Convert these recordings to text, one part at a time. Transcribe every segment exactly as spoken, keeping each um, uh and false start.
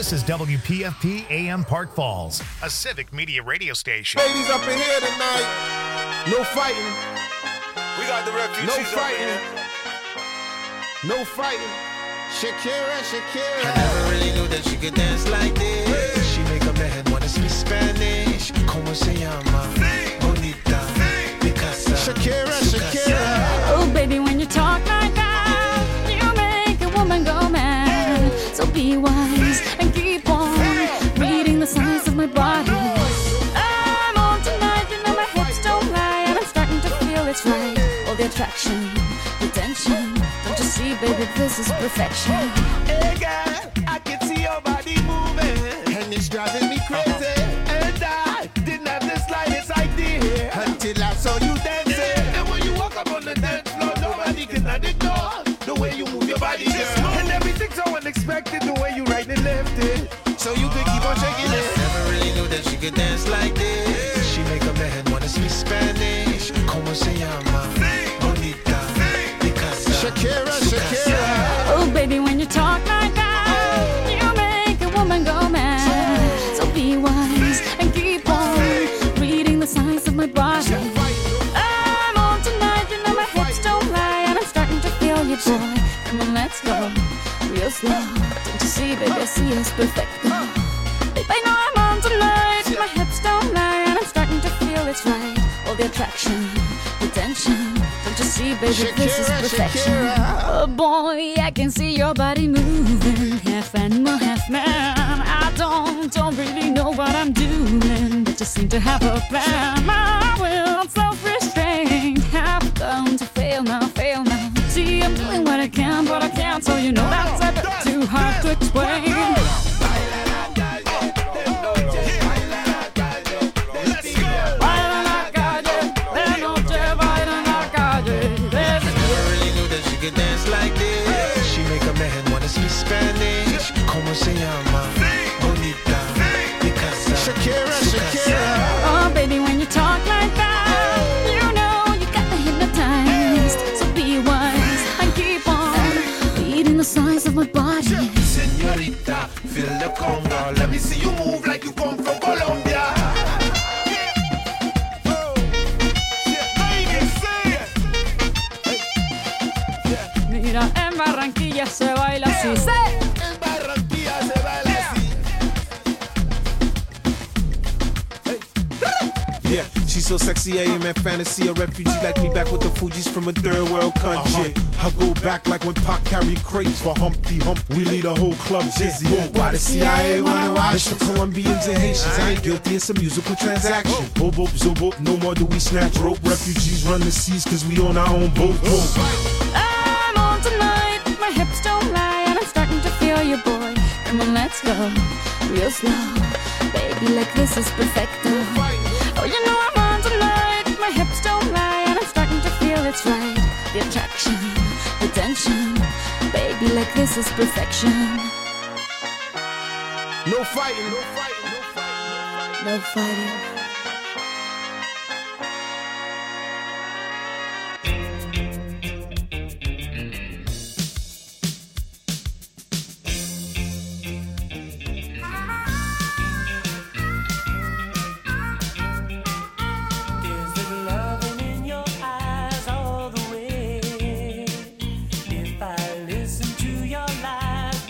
This is W P F P A M Park Falls, a civic media radio station. Ladies up in here tonight. No fighting. We got the refugees No fighting. up in here. No fighting. Shakira, Shakira. I never really knew that she could dance like this. Hey. She make a man wanna speak Spanish. Como se llama? Sí. Bonita. Sí. Picasa. Shakira, Su Shakira. casa. Oh, baby, when you talk like that, you make a woman go mad. So be wise and keep on reading the signs of my body. I'm on tonight, you know my hips don't lie, and I'm starting to feel it's right. All the attraction, the tension. Don't you see, baby, this is perfection. Hey girl, I can see your body moving, And it's driving me crazy. and I didn't have the slightest idea Until I saw you dancing. And when you walk up on the dance floor, nobody can ignore the way you move your body, girl. And everything's so unexpected, the way you right and left it. So you could keep on shaking it. Never really knew that she could dance like this. She make a man wanna speak Spanish. Como se llama? Bonita. Picasa. Shakira, Su Shakira. casa. Oh, baby, when you talk like that, you make a woman go mad. So be wise and keep on reading the signs of my body. I'm on tonight, you know my hips don't lie, and I'm starting to feel you, boy. Come on, let's go, real slow. Don't you see, baby, I see it's perfect. Babe, I know I'm on tonight, my hips don't lie, and I'm starting to feel it's right. All the attraction, the tension. Don't you see, baby, this is Shakira, perfection. Shakira. Oh boy, I can see your body moving, half animal, half man. I don't, don't really know what I'm doing, but just seem to have a plan. My will, self-restraint, have come to fail now, fail now. See, I'm doing what I can, but I can't, so you know that's a bit too hard to explain. Baila la calle, de noche, baila en la calle. Never really knew that she could dance like this. She make a man wanna speak Spanish. Como se llama? Bonita. Picasa. Shakira, Su Shakira. casa. Oh, baby, when you talk like that, you know you got me hypnotized. So be wise and keep on reading the signs of my body. Señorita, feel the conga. Let me see you move like you come from Colombia. Mira, en Barranquilla se baila así. ¡Sí! En Barranquilla se baila así. Yeah, she's so sexy, I am in fantasy. A refugee like me back with the Fugees from a third world country. I go back like when Pac carried crates for Humpty Hump. We lead a whole club dizzy. Why the C I A wanna watch? It's the Colombians and Haitians. I ain't guilty, it's a musical transaction. Bobo, zobo, no more do we snatch rope. Refugees run the seas cause we on our own boat. I'm on tonight, my hips don't lie, and I'm starting to feel you, boy. Come on, let's go, real slow. Baby, like this is perfecto. Oh, you know I'm on tonight, my hips don't lie, and I'm starting to feel it's right. The attraction, the tension. Baby, like this is perfection. No fighting. No fighting. No fighting. No fighting.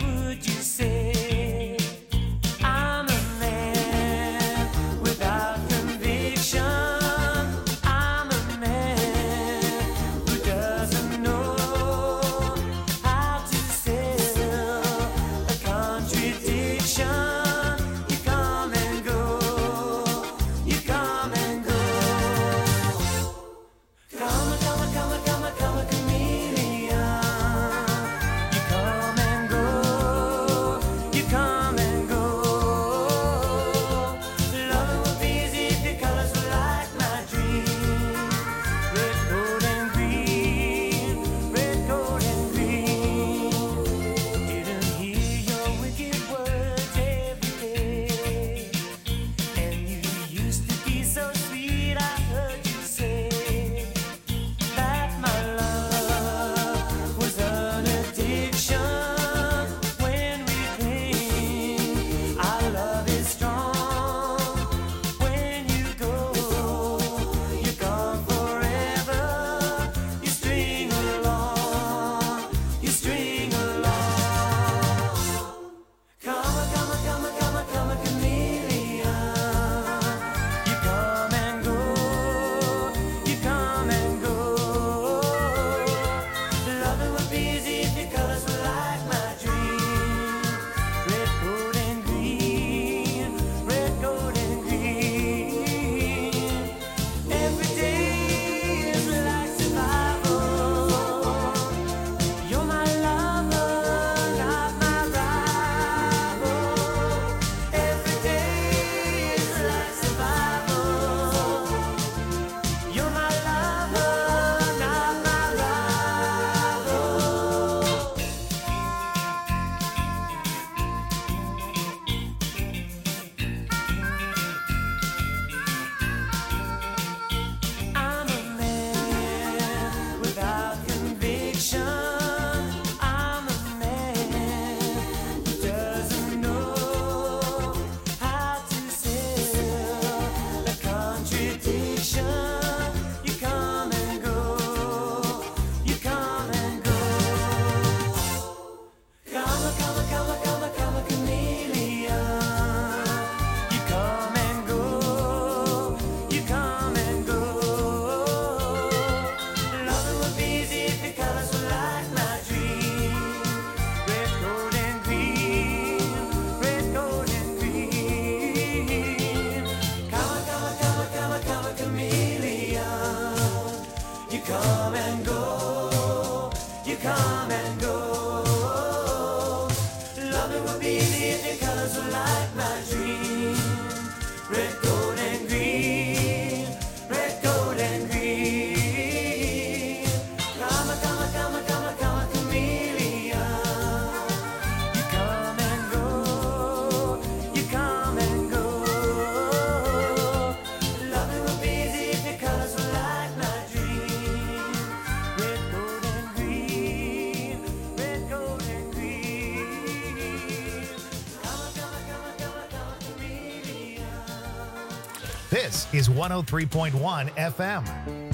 I'm a man without This is one oh three point one F M.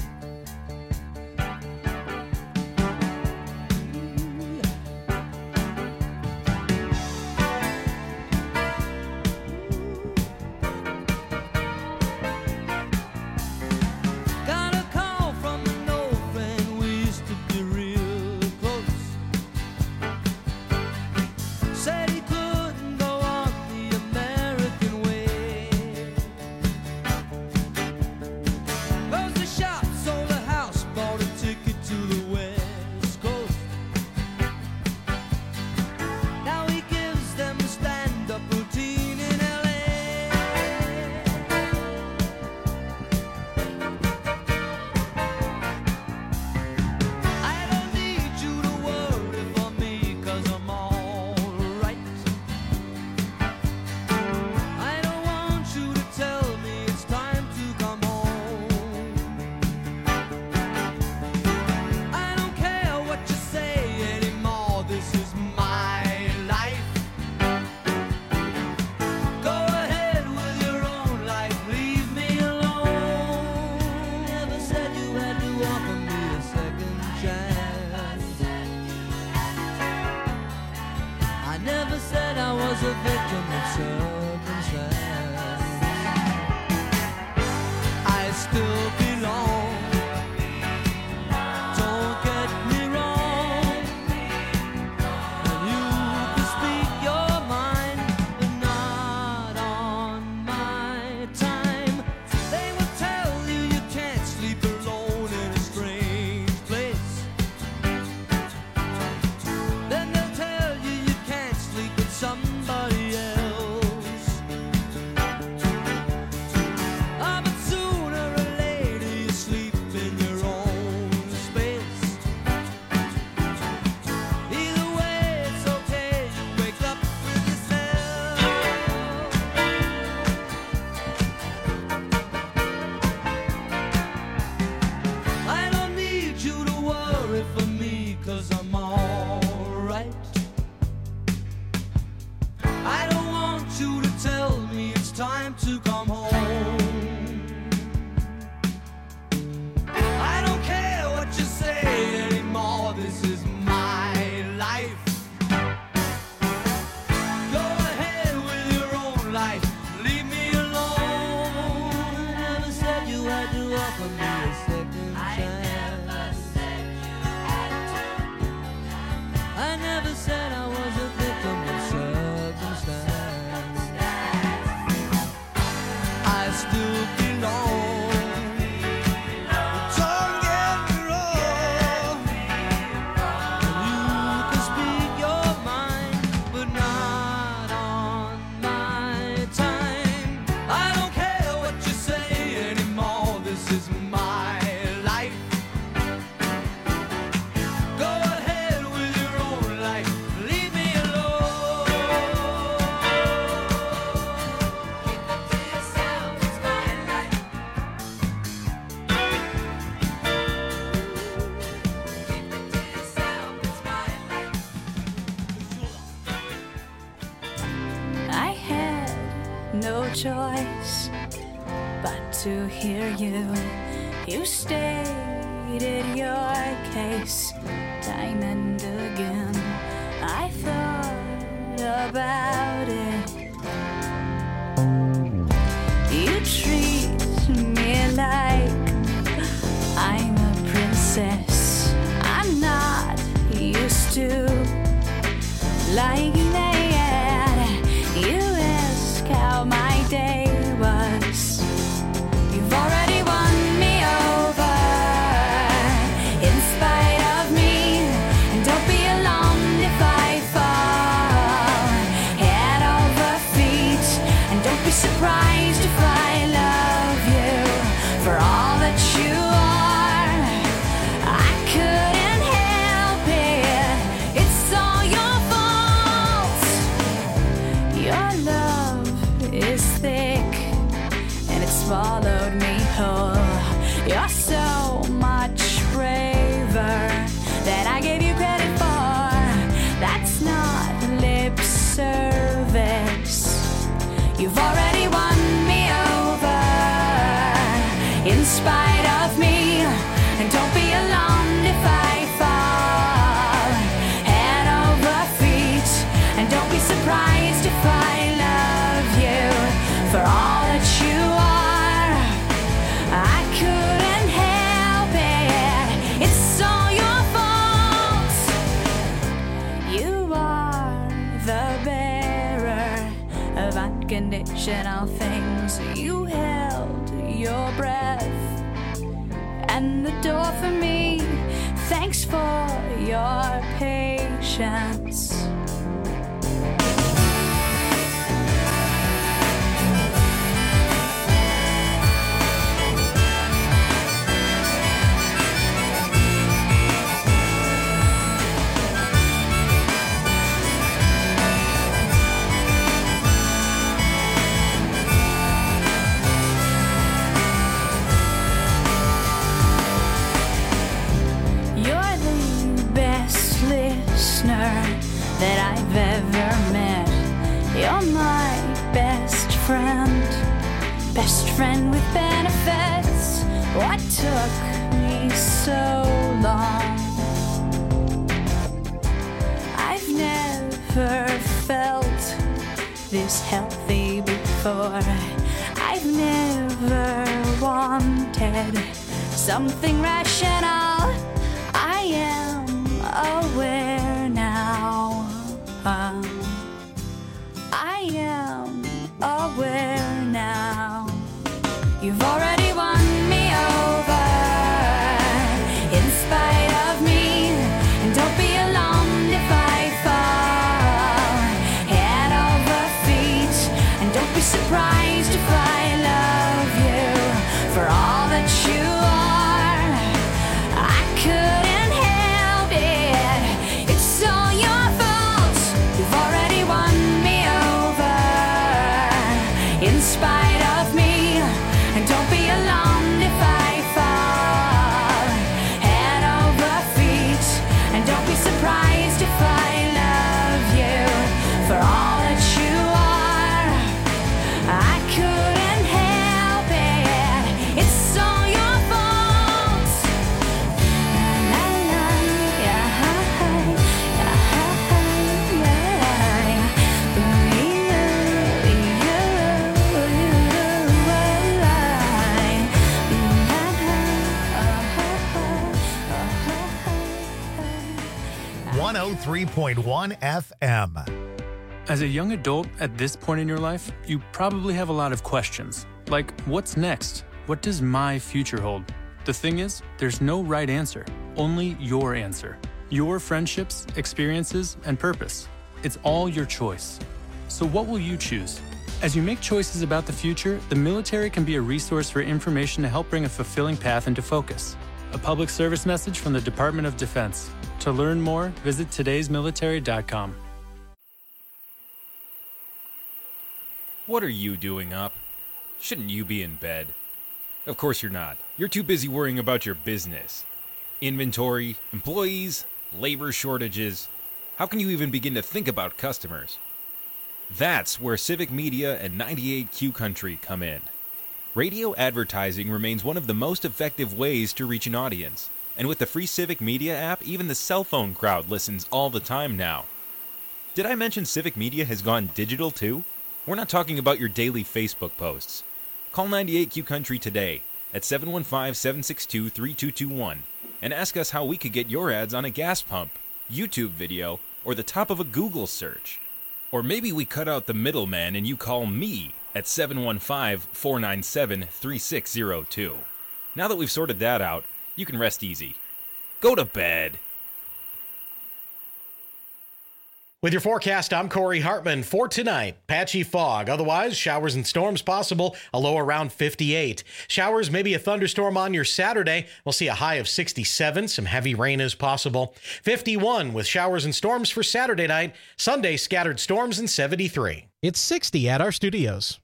Choice but to hear you. You stated your case time and again. I thought about it. You treat me like I'm a princess. I'm not used to liking that. You ask how my day was. You've already won me over in spite of me. And don't be alarmed if I fall head over feet. And don't be surprised if I love you for all that you are. I couldn't help it. It's all your fault. Your love is thick and it swallowed me whole. You're so much braver than I gave you credit for. That's not lip service. You've already won me over spite of me. And don't be alarmed if I fall head over feet. And don't be surprised if I love you for all that you are. I couldn't help it, it's all your fault. You are the bearer of unconditional things. You held your breath and the door for me. Thanks for your patience. That I've ever met. You're my best friend, best friend with benefits. What took me so long? I've never felt this healthy before. I've never wanted something rational. I am aware now. Um, I am aware now. You've already won me over in spite of me. And don't be alarmed if I fall head over feet. And don't be surprised if I love you for all that you are. I couldn't help it, it's all your fault. You've already won me over in spite of me. And don't be alarmed if I fall head over feet. And don't be surprised if I love you for all that you are. I couldn't help it, it's all your fault. La, la, yeah, yeah, one oh three point one F M. As a young adult at this point in your life, you probably have a lot of questions. Like, what's next? What does my future hold? The thing is, there's no right answer, only your answer. Your friendships, experiences, and purpose. It's all your choice. So what will you choose? As you make choices about the future, the military can be a resource for information to help bring a fulfilling path into focus. A public service message from the Department of Defense. To learn more, visit todays military dot com. What are you doing up? Shouldn't you be in bed? Of course you're not. You're too busy worrying about your business. Inventory, employees, labor shortages. How can you even begin to think about customers? That's where Civic Media and ninety-eight Q Country come in. Radio advertising remains one of the most effective ways to reach an audience. And with the free Civic Media app, even the cell phone crowd listens all the time now. Did I mention Civic Media has gone digital too? We're not talking about your daily Facebook posts. Call ninety-eight Q Country today at seven one five, seven six two, three two two one and ask us how we could get your ads on a gas pump, YouTube video, or the top of a Google search. Or maybe we cut out the middleman and you call me at seven one five, four nine seven, three six zero two. Now that we've sorted that out, you can rest easy. Go to bed. With your forecast, I'm Corey Hartman. For tonight, patchy fog. Otherwise, showers and storms possible, a low around fifty-eight. Showers, maybe a thunderstorm on your Saturday. We'll see a high of sixty-seven. Some heavy rain is possible. fifty-one with showers and storms for Saturday night. Sunday, scattered storms and seventy-three. It's sixty at our studios.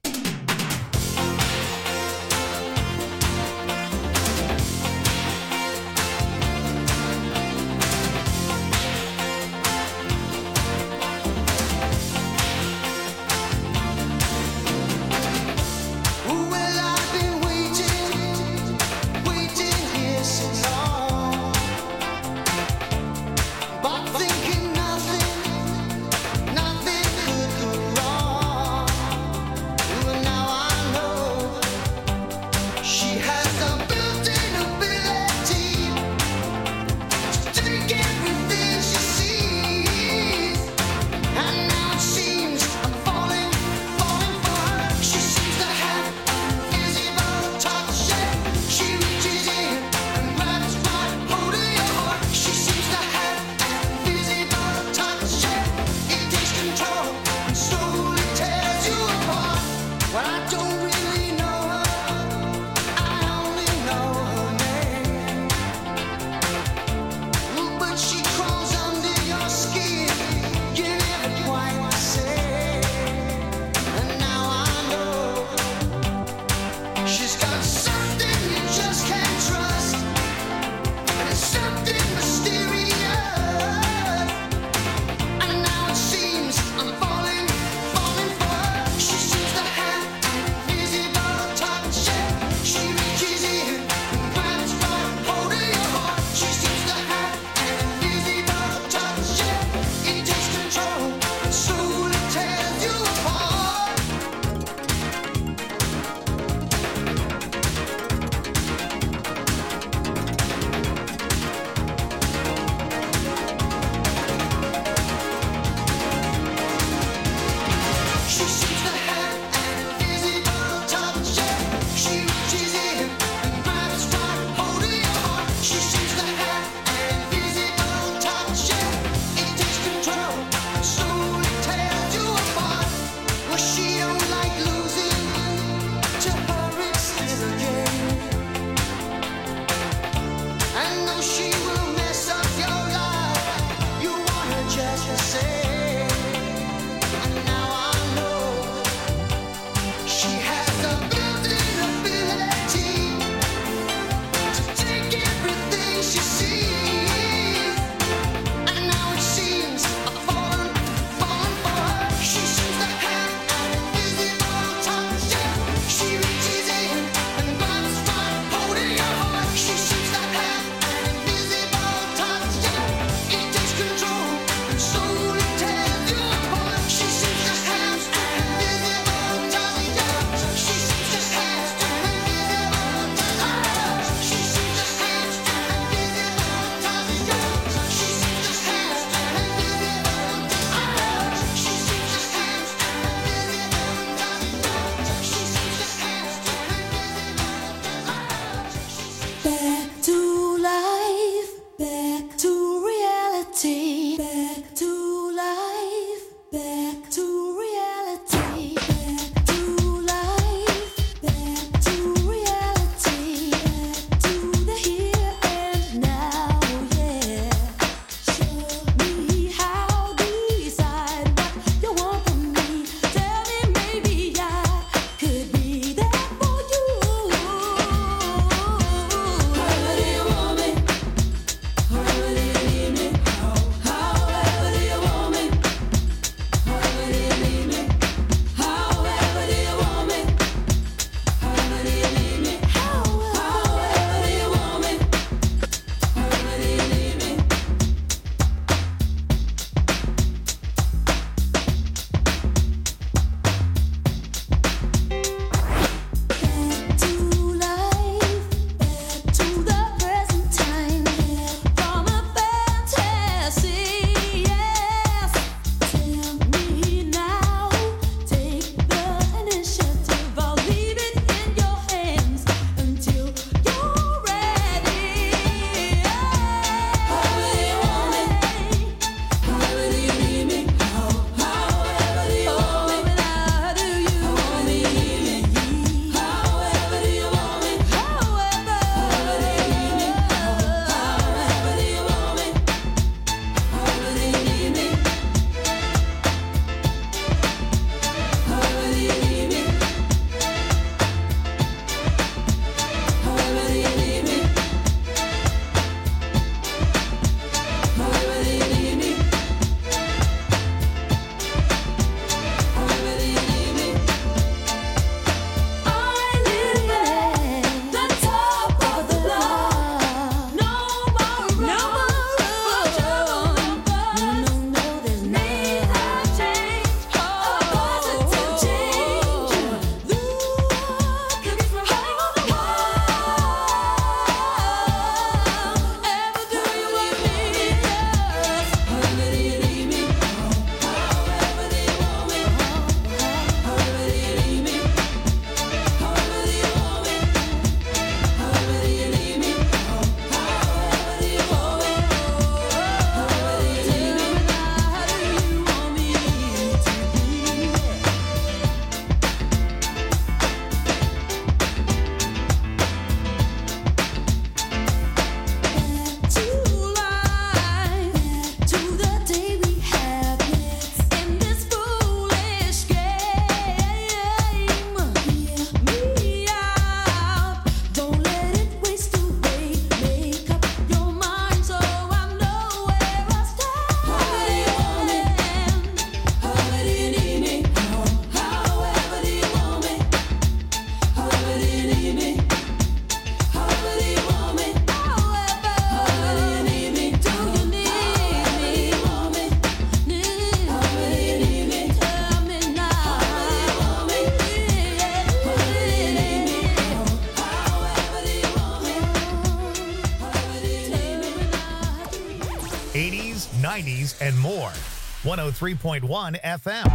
and more. one oh three point one F M.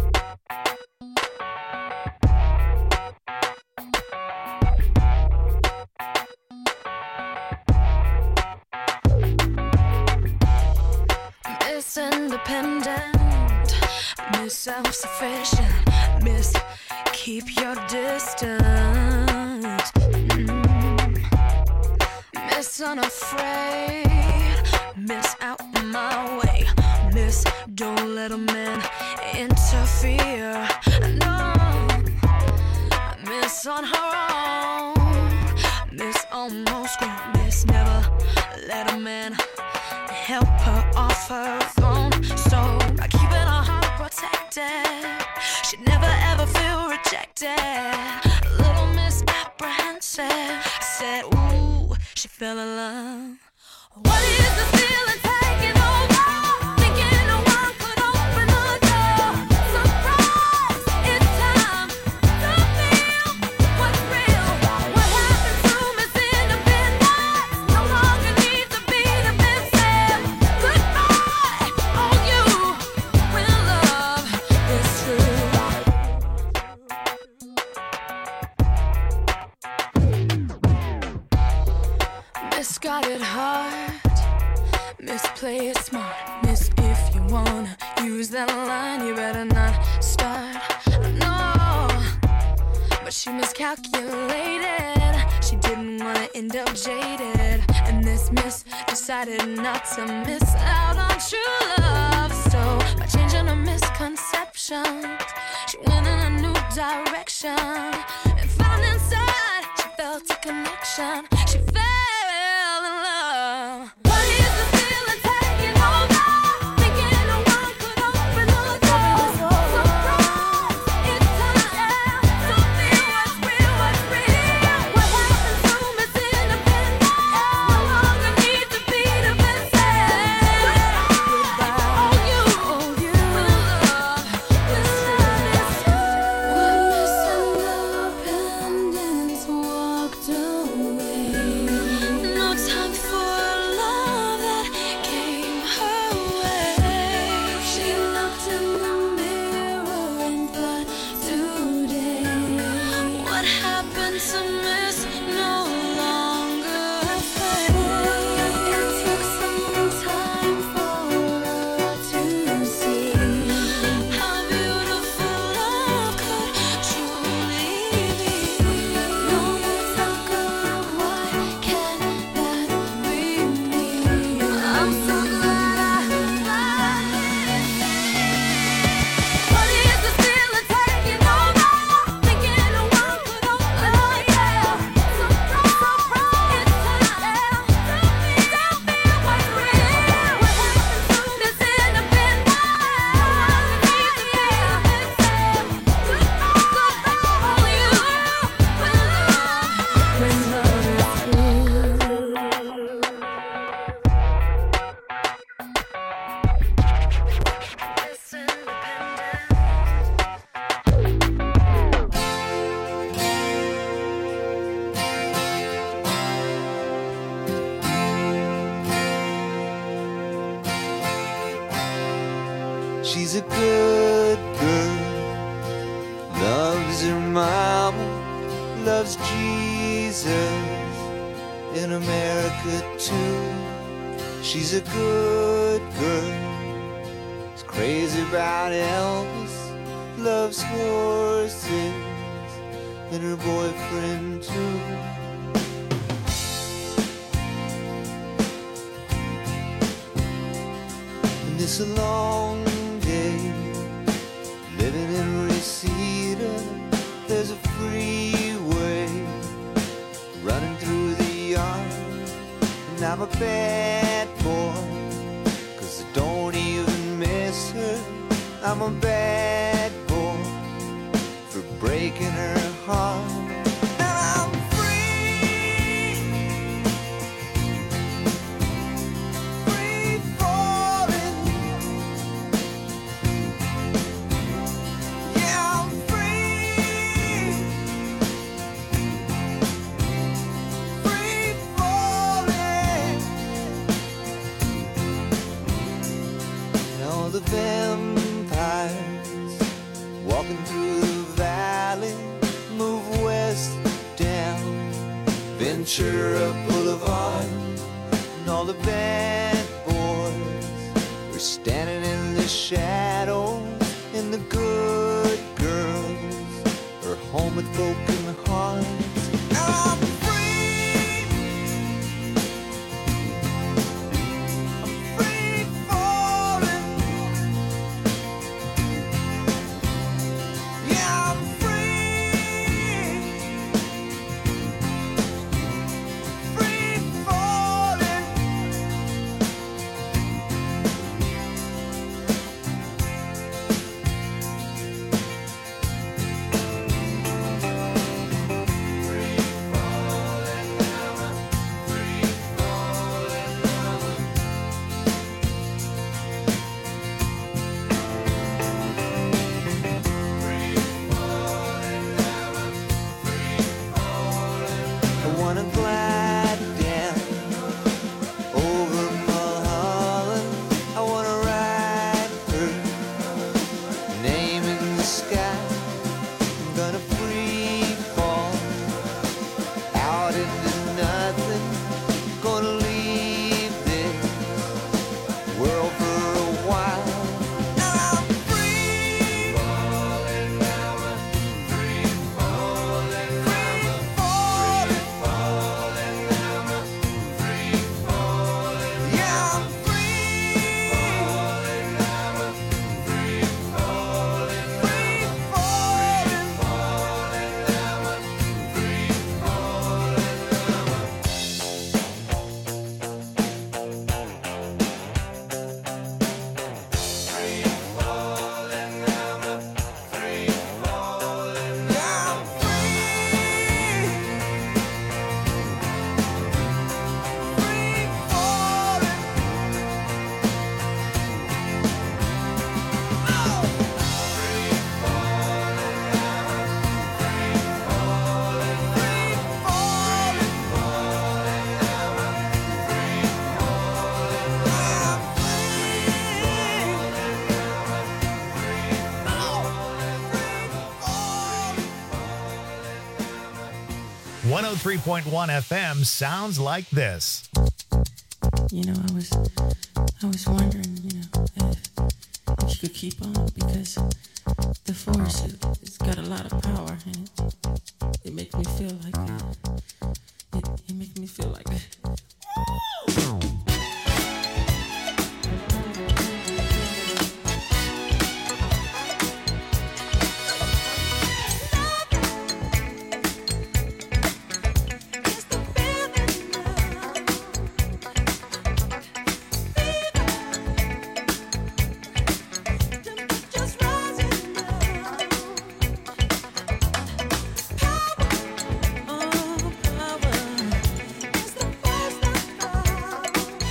Miss Independent, Miss Self-Sufficient, Miss Keep Your Distance, mm. Miss Unafraid, Miss Out My Way, Miss Don't Let a Man Interfere, no, Miss On Her Own, Miss Almost Grown, Miss Never Let a Man help her off her throne. So by keeping her heart protected, she'd never ever feel rejected. Little Miss Apprehensive said, ooh, she fell in love. What is the feeling taking over? Thinking no one could open the door. Surprise, it's time to feel what's real. What happened to Miss Independence? No longer needs to be defensive. Goodbye, all you when love is true. Miss got it hard. Miss play it smart. Miss if you wanna use that line, you better not start. No, but she miscalculated. She didn't wanna end up jaded. And this miss decided not to miss out on true love. So by changing her misconceptions, she went in a new direction and found inside she felt a connection. She fell in love. What is the feeling taking over? Thinking no one could open the door. Surprise, it's time to feel what's real, what's real. What happened to Miss Independence? No longer needs to be defensive. Goodbye, all you, all you when love is true. When Miss Independence walked away, no time for love that came her way. She looked in the mirror and thought, today, what happened to Miss No Longer Afraid? It took some time for her to see how beautiful love could truly be. No more talk of why can't that be me? I'm so glad I found it. What is this feeling taking over? Thinking no one could open the door. Surprise, surprise, it's time to feel what's real. What happened to Miss Independence? Needs to be defensive. Goodbye, all you when love, when love is true. She's a good girl, loves her mama, loves Jesus in America too. She's a good girl, is crazy about Elvis, loves horses and her boyfriend too. And it's a long day living in Reseda. There's a freeway running through the yard, and I'm a bad boy, 'cause I don't even miss her. I'm a bad boy for breaking her heart. And I'm free, free falling. Yeah, I'm free, free falling. Ventura Boulevard, and all the bad boys were standing in the shadows, and the good girls are home with broken hearts. I'm free, I'm free falling, yeah, I'm free, free falling. I wanna glide down over Mulholland. I wanna write her name in the sky. I'm gonna free fall out into nothing. Gonna leave this world for a while. I'm free falling, free falling, free falling, falling, free falling. Yeah, I'm free falling, free falling, free falling, falling, free one oh three point one F M sounds like this. You know, I was, I was wondering, you know, if, if you could keep on, because the force, it, it's got a lot of power, and it, it makes me feel like, uh, it, it makes me feel like. Oh, power is the first of all.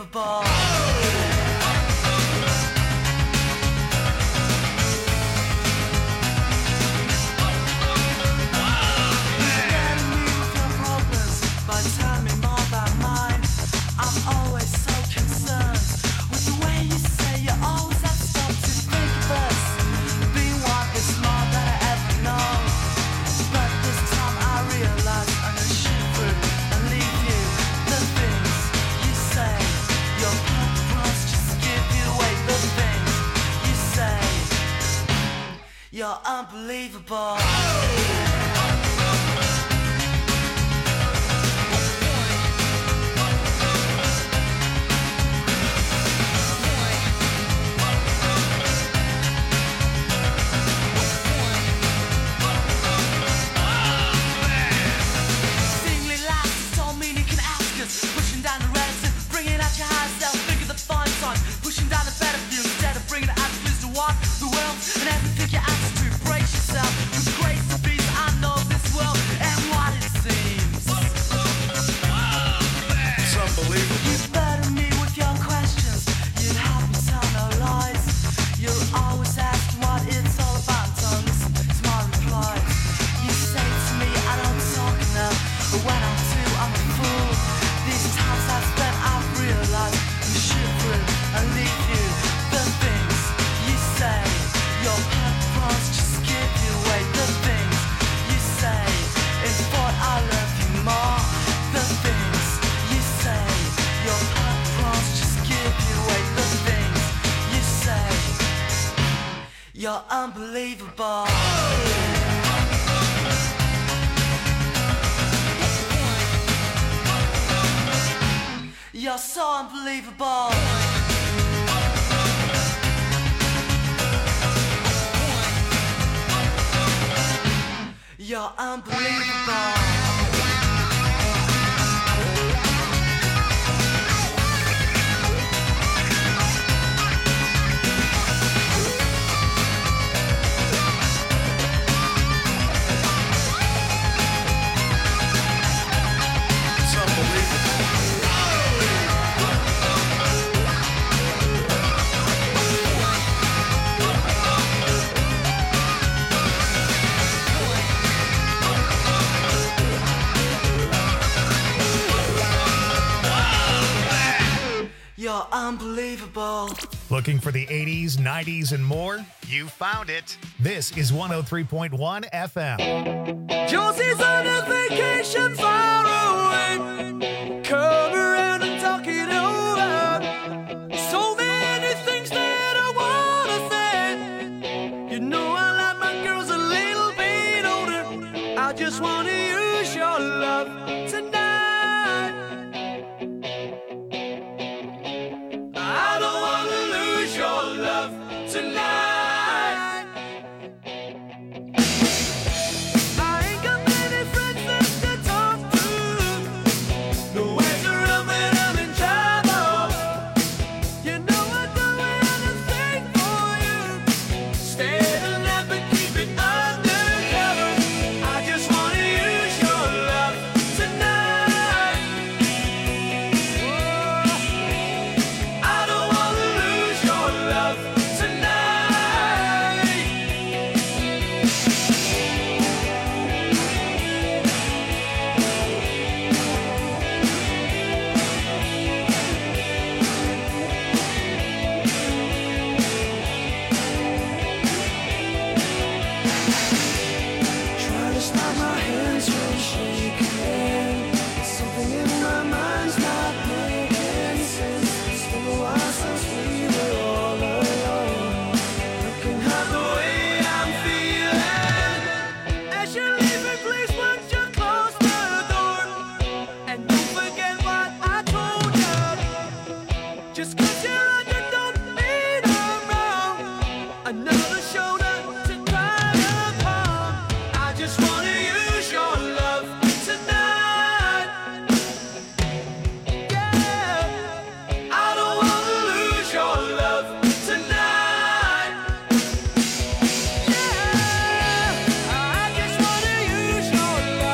unbelievable. But tell me more about mine. I'm always so concerned with the way you say you always have stuff to think of us. Being one is more than I ever know. But this time I realize I'm gonna shoot through and leave you. The things you say, your purpose just give you away. The things you say, you're unbelievable. Pushing down the reticence, bringing out your higher self, figure the fun on. Pushing down the better view instead of bringing the attitudes to walk the world and everything your attitude. Brace yourself with grace and peace. I know this world and what it seems. It's unbelievable. You better me with your questions. You'd help me tell no lies. You're always asking what it's all about. Don't listen to my replies. You say to me I don't talk enough, but when I do I'm a fool. These times I've spent, I've realized I'm shivering and leave you. The things you say, your purpose just give you away. The things you say, in thought I love you more. The things you say, your purpose just give you away. The things you say, you're unbelievable. You're so unbelievable. You're unbelievable. You're unbelievable. Looking for the eighties, nineties, and more? You found it. This is one oh three point one F M. Josie's on a vacation far away. Come around and talk it over. So many things that I wanna say. You know I like my girls a little bit older. I just wanna use your love tonight. I don't wanna lose your love tonight.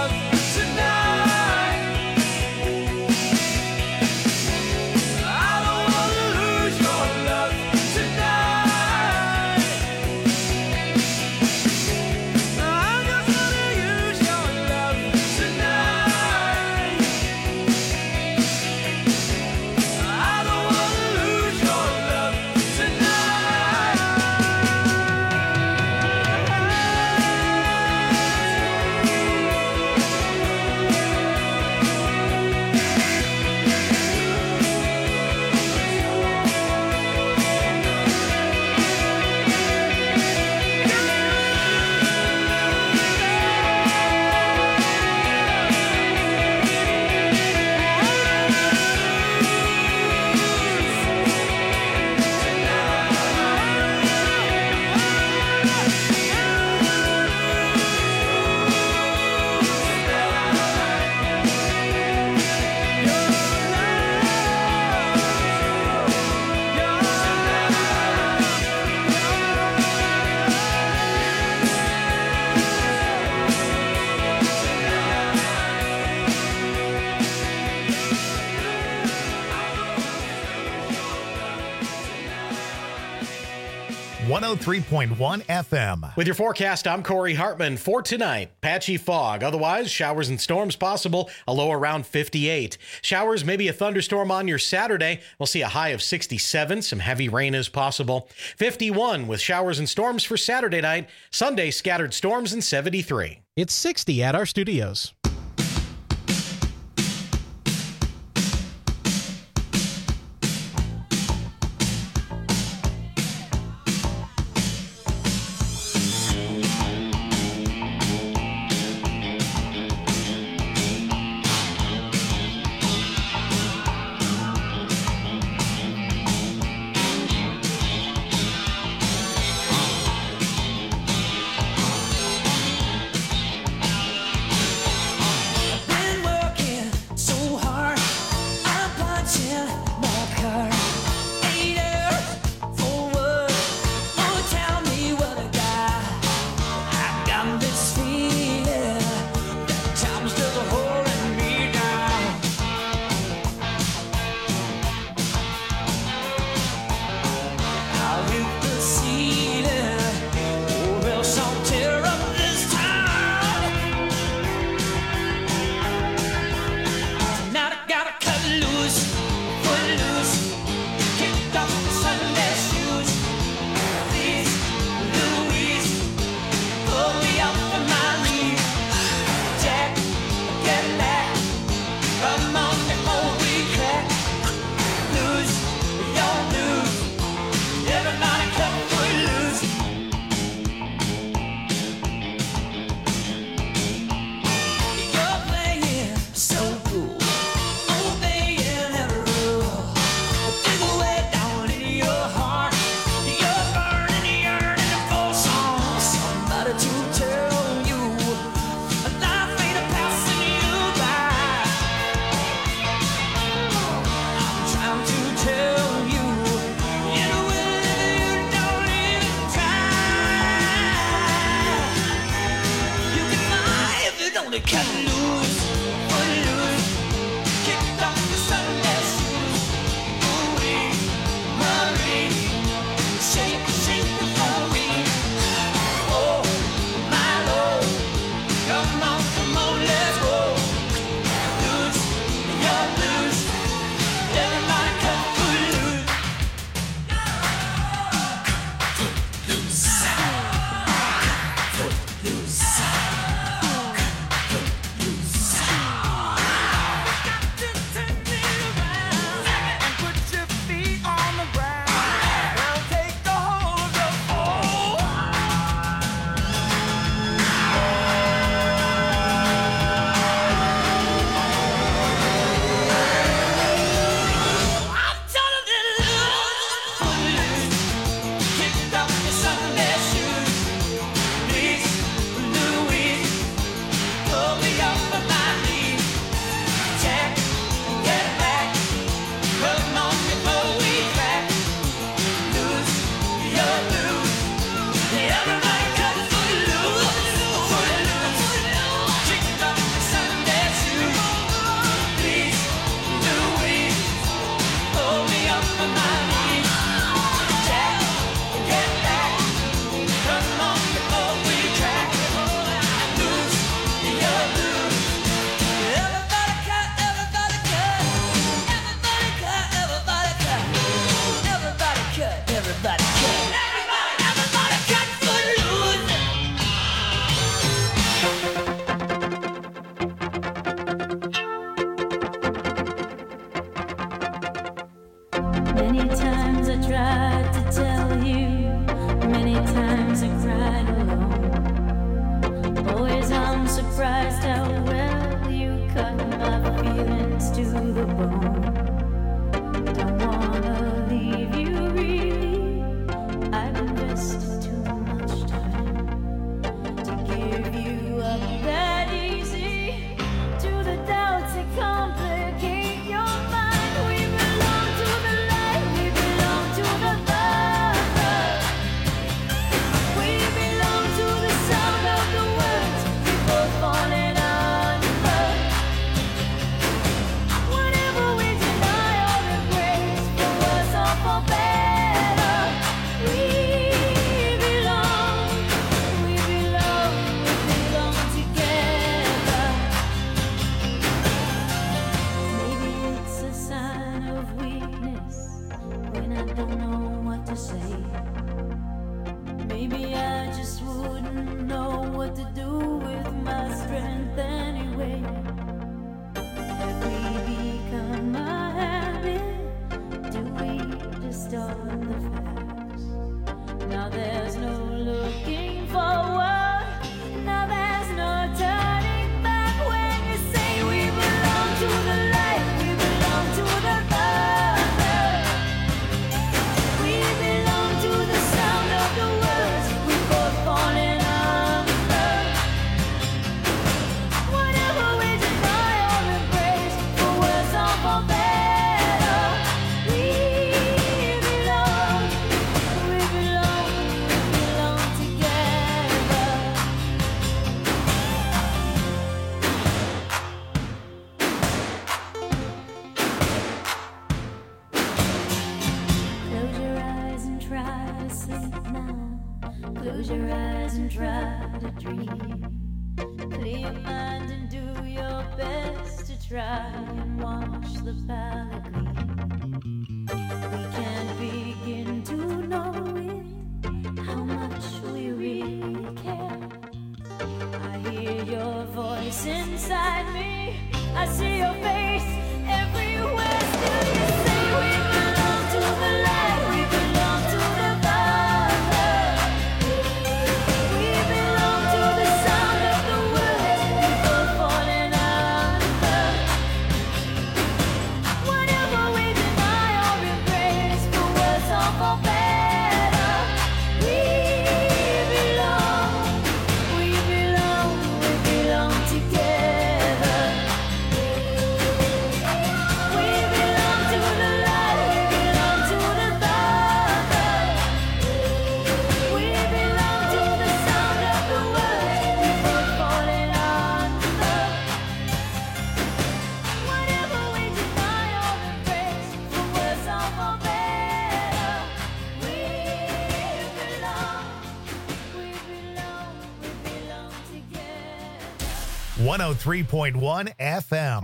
I don't one oh three point one F M. With your forecast, I'm Corey Hartman. For tonight, patchy fog. Otherwise, showers and storms possible, a low around fifty-eight. Showers, maybe a thunderstorm on your Saturday. We'll see a high of sixty-seven. Some heavy rain is possible. fifty-one with showers and storms for Saturday night. Sunday, scattered storms and seventy-three. It's sixty at our studios. We what to do with my strength anyway. Have we become a habit? Do we distort the facts? Now there's no looking forward. Now there's no turning back when you say we belong to the light, we belong to the thunder. We belong to the sound of the words we both falling under. Whatever we deny or embrace, for worse or for better, we belong, we belong, we belong together. Close your eyes and try to sleep now. Close your eyes and try to dream. Clear your mind and do your best to try and wash the palate clean. We can't begin to know it, how much we really care. I hear your voice inside me. I see your face everywhere. Still you say we belong to the light, we belong to the thunder. We belong to the sound of the words we both falling under. Whatever we deny or embrace, for worse or for better, we belong, we belong, we belong together. We belong to the light, we belong to the thunder. We belong to the sound of the words we both falling under. Whatever we deny or embrace, for worse or for better, we belong, we belong, we belong together. one oh three point one F M.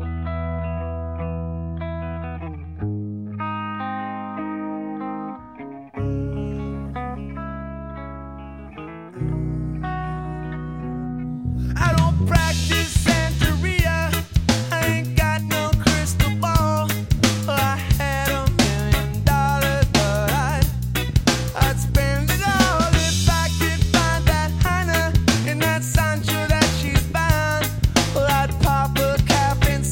I don't practice Santeria. I ain't got no crystal ball. I had a million dollars, but I'd, I'd spend it all if I could find that Heiner in that Sancho that she's bound. Well, I'd pop a cap and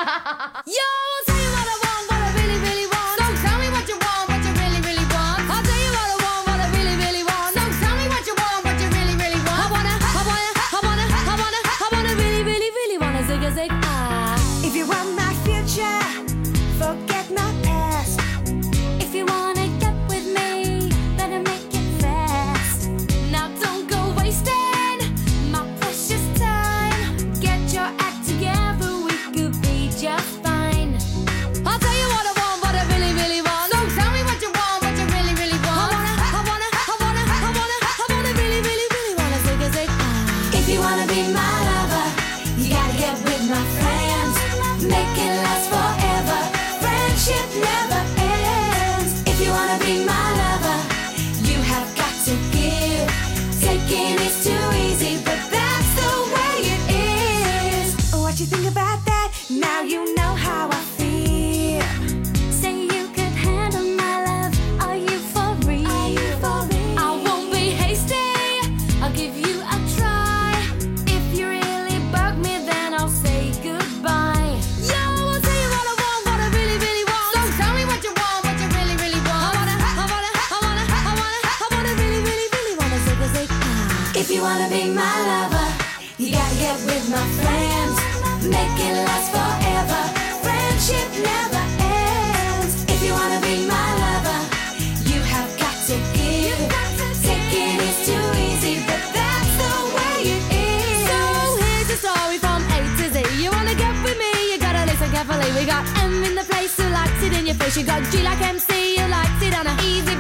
I'll tell you what I want, what I really, really want. So tell me what you want, what you really, really want. I'll tell you what I want, what I really, really want. So tell me what you want, what you really, really want. I wanna, I wanna, I wanna, I wanna, I wanna really, really, really wanna zig a zig ah. If you want my future, forget my past. If you wanna get with me, better make it fast. Now don't go wasting my precious time. Get your act together, we could be just fine. I'll tell you what I want, what I really, really want. So tell me what you want, what you really, really want. I wanna, I wanna, I wanna, I wanna, I wanna really, really, really wanna zig a zig ah. If you wanna be my lover, you gotta get with my friends. Make it last forever. Friendship never ends. If you wanna be my lover, you have got to give. Taking is too easy, but that's the way it is. What you think about that? Now you know how I feel. Say you could handle my love. Are you for real? Are you for real? I won't be hasty. I'll give you a try. If you really bug me, then I'll say goodbye. Yo, I'll tell you what I want, what I really, really want. So tell me what you want, what you really, really want. I wanna, I wanna, I wanna, I wanna, I wanna really, really, really wanna zig a zig ah. If you wanna be my lover, you gotta get with my friends. Make it last forever. Friendship never ends. If you wanna be my lover, you have got to give. Taking is too easy, but that's the way it is. So here's the story from A to Z. You wanna get with me, you gotta listen carefully. We got M in the place who likes it in your face. You got G like M C, who likes it on a easy